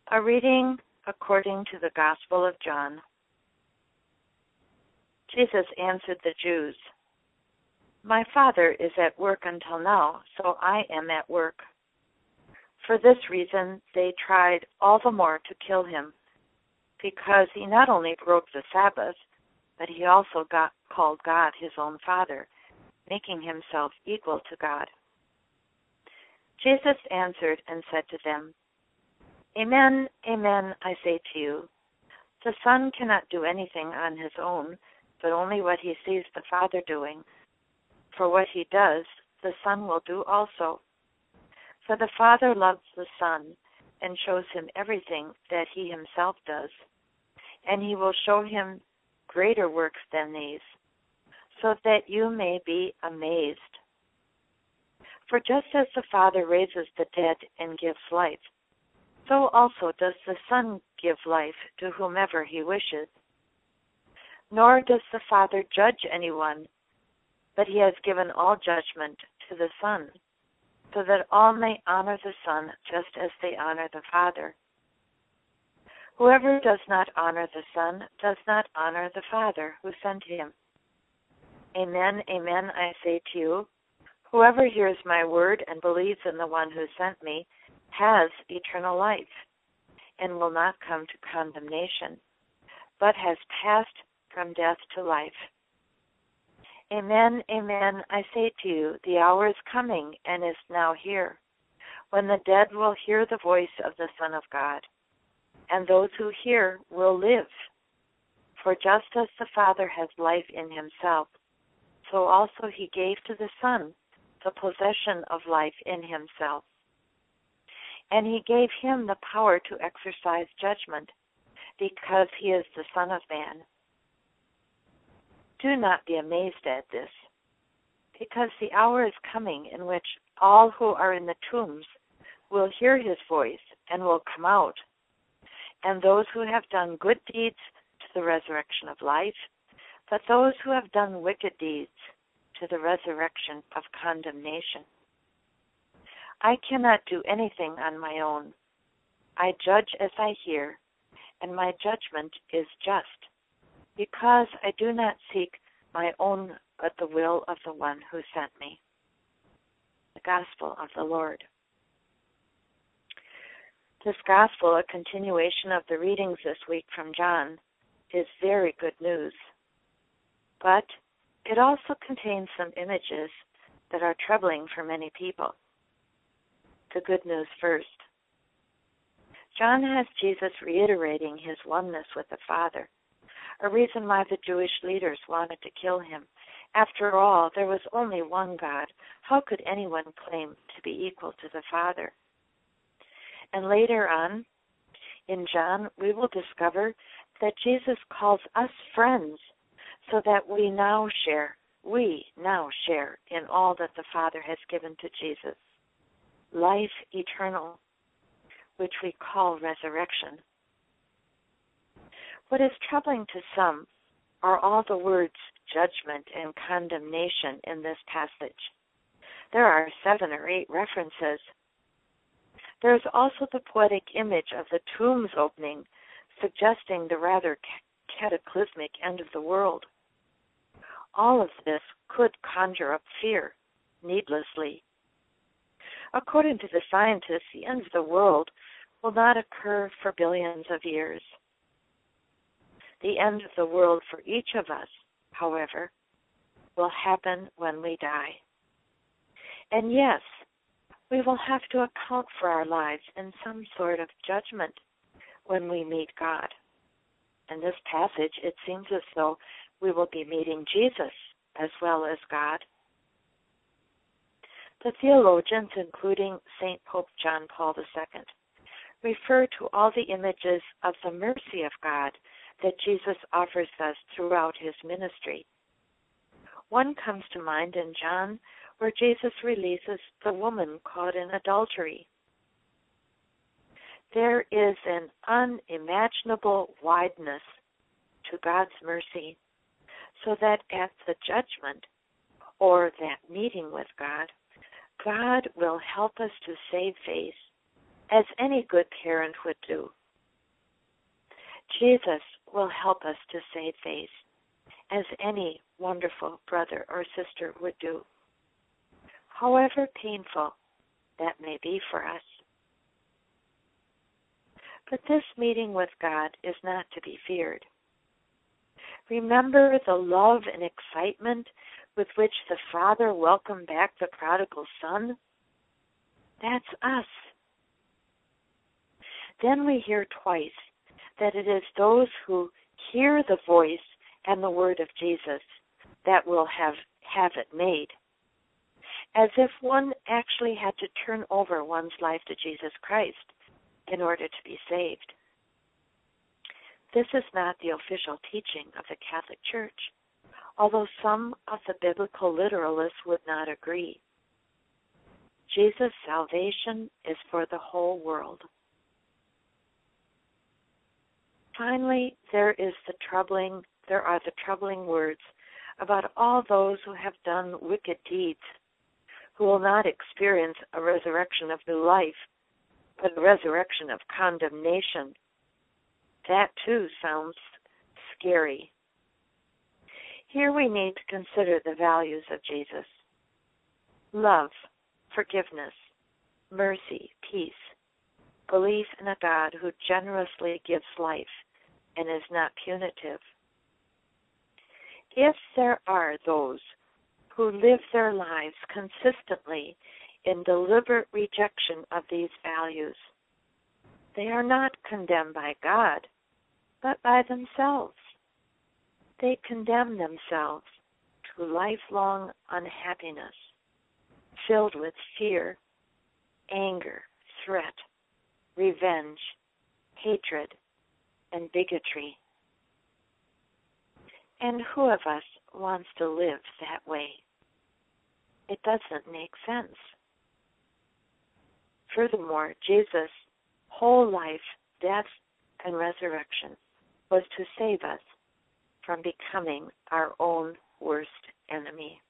A reading according to the Gospel of John. Jesus answered the Jews, "My Father is at work until now, so I am at work." For this reason they tried all the more to kill him, because he not only broke the Sabbath, but he also called God his own Father, making himself equal to God. Jesus answered and said to them, "Amen, amen, I say to you, the Son cannot do anything on his own, but only what he sees the Father doing. For what he does, the Son will do also. For the Father loves the Son and shows him everything that he himself does, and he will show him greater works than these, so that you may be amazed. For just as the Father raises the dead and gives life, so also does the Son give life to whomever he wishes. Nor does the Father judge anyone, but he has given all judgment to the Son, so that all may honor the Son just as they honor the Father. Whoever does not honor the Son does not honor the Father who sent him. Amen, amen, I say to you, whoever hears my word and believes in the one who sent me has eternal life, and will not come to condemnation, but has passed from death to life. Amen, amen, I say to you, the hour is coming and is now here, when the dead will hear the voice of the Son of God, and those who hear will live. For just as the Father has life in himself, so also he gave to the Son the possession of life in himself. And he gave him the power to exercise judgment, because he is the Son of Man. Do not be amazed at this, because the hour is coming in which all who are in the tombs will hear his voice and will come out, and those who have done good deeds to the resurrection of life, but those who have done wicked deeds to the resurrection of condemnation. I cannot do anything on my own. I judge as I hear, and my judgment is just, because I do not seek my own, but the will of the one who sent me." The Gospel of the Lord. This Gospel, a continuation of the readings this week from John, is very good news. But it also contains some images that are troubling for many people. The good news first. John has Jesus reiterating his oneness with the Father, a reason why the Jewish leaders wanted to kill him. After all, there was only one God. How could anyone claim to be equal to the Father? And later on, in John, we will discover that Jesus calls us friends, so that we now share in all that the Father has given to Jesus. Life eternal, which we call resurrection. What is troubling to some are all the words judgment and condemnation in this passage. There are 7 or 8 references. There is also the poetic image of the tombs opening, suggesting the rather cataclysmic end of the world. All of this could conjure up fear, needlessly. According to the scientists, the end of the world will not occur for billions of years. The end of the world for each of us, however, will happen when we die. And yes, we will have to account for our lives in some sort of judgment when we meet God. In this passage, it seems as though we will be meeting Jesus as well as God. The theologians, including St. Pope John Paul II, refer to all the images of the mercy of God that Jesus offers us throughout his ministry. One comes to mind in John, where Jesus releases the woman caught in adultery. There is an unimaginable wideness to God's mercy, so that at the judgment, or that meeting with God, God will help us to save face as any good parent would do. Jesus will help us to save face, as any wonderful brother or sister would do, however painful that may be for us. But this meeting with God is not to be feared. Remember the love and excitement with which the Father welcomed back the prodigal son? That's us. Then we hear twice that it is those who hear the voice and the word of Jesus that will have it made, as if one actually had to turn over one's life to Jesus Christ in order to be saved. This is not the official teaching of the Catholic Church, although some of the biblical literalists would not agree. Jesus' salvation is for the whole world. Finally, there are the troubling words about all those who have done wicked deeds, who will not experience a resurrection of new life, but a resurrection of condemnation. That too sounds scary. Here we need to consider the values of Jesus: love, forgiveness, mercy, peace, belief in a God who generously gives life and is not punitive. If there are those who live their lives consistently in deliberate rejection of these values, they are not condemned by God, but by themselves. They condemn themselves to lifelong unhappiness, filled with fear, anger, threat, revenge, hatred, and bigotry. And who of us wants to live that way? It doesn't make sense. Furthermore, Jesus' whole life, death, and resurrection was to save us from becoming our own worst enemy.